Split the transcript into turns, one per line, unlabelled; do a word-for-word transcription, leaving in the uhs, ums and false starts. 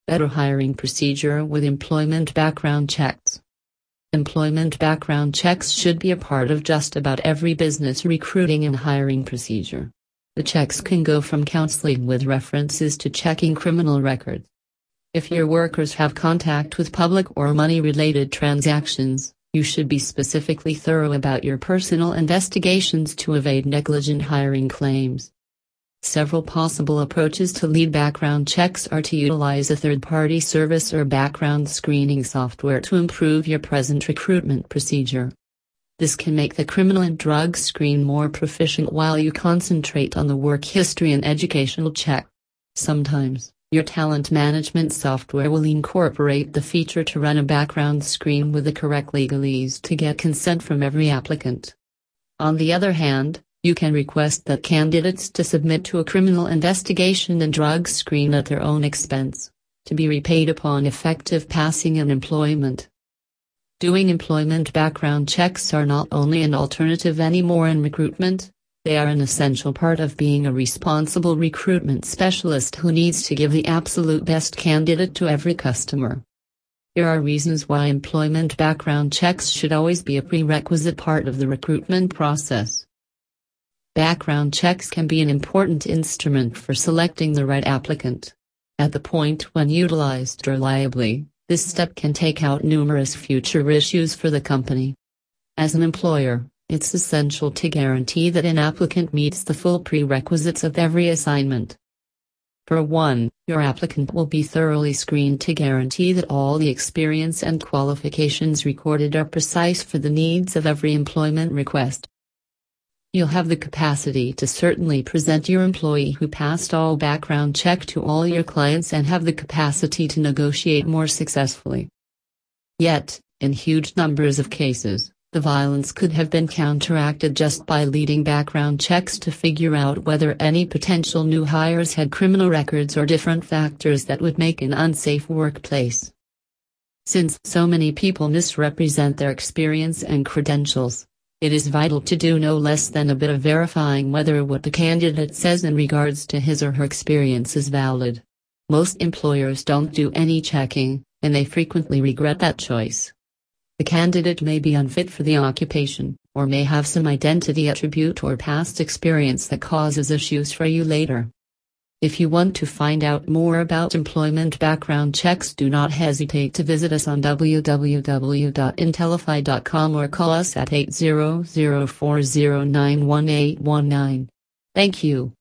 Better hiring procedure with employment background checks. Employment background checks should be a part of just about every business recruiting and hiring procedure. The checks can go from counseling with references to checking criminal records. If your workers have contact with public or money-related transactions, you should be specifically thorough about your personal investigations to evade negligent hiring claims. Several possible approaches to lead background checks are to utilize a third-party service or background screening software to improve your present recruitment procedure. This can make the criminal and drug screen more proficient while you concentrate on the work history and educational check. Sometimes, your talent management software will incorporate the feature to run a background screen with the correct legalese to get consent from every applicant. On the other hand, you can request that candidates to submit to a criminal investigation and drug screen at their own expense, to be repaid upon effective passing in employment. Doing employment background checks are not only an alternative anymore in recruitment, they are an essential part of being a responsible recruitment specialist who needs to give the absolute best candidate to every customer. Here are reasons why employment background checks should always be a prerequisite part of the recruitment process. Background checks can be an important instrument for selecting the right applicant. At the point when utilized reliably, this step can take out numerous future issues for the company. As an employer, it's essential to guarantee that an applicant meets the full prerequisites of every assignment. For one, your applicant will be thoroughly screened to guarantee that all the experience and qualifications recorded are precise for the needs of every employment request. You'll have the capacity to certainly present your employee who passed all background check to all your clients and have the capacity to negotiate more successfully. Yet, in huge numbers of cases, the violence could have been counteracted just by leading background checks to figure out whether any potential new hires had criminal records or different factors that would make an unsafe workplace. Since so many people misrepresent their experience and credentials, it is vital to do no less than a bit of verifying whether what the candidate says in regards to his or her experience is valid. Most employers don't do any checking, and they frequently regret that choice. The candidate may be unfit for the occupation, or may have some identity attribute or past experience that causes issues for you later. If you want to find out more about employment background checks, do not hesitate to visit us on w w w dot intellify dot com or call us at eight zero zero four zero nine one eight one nine. Thank you.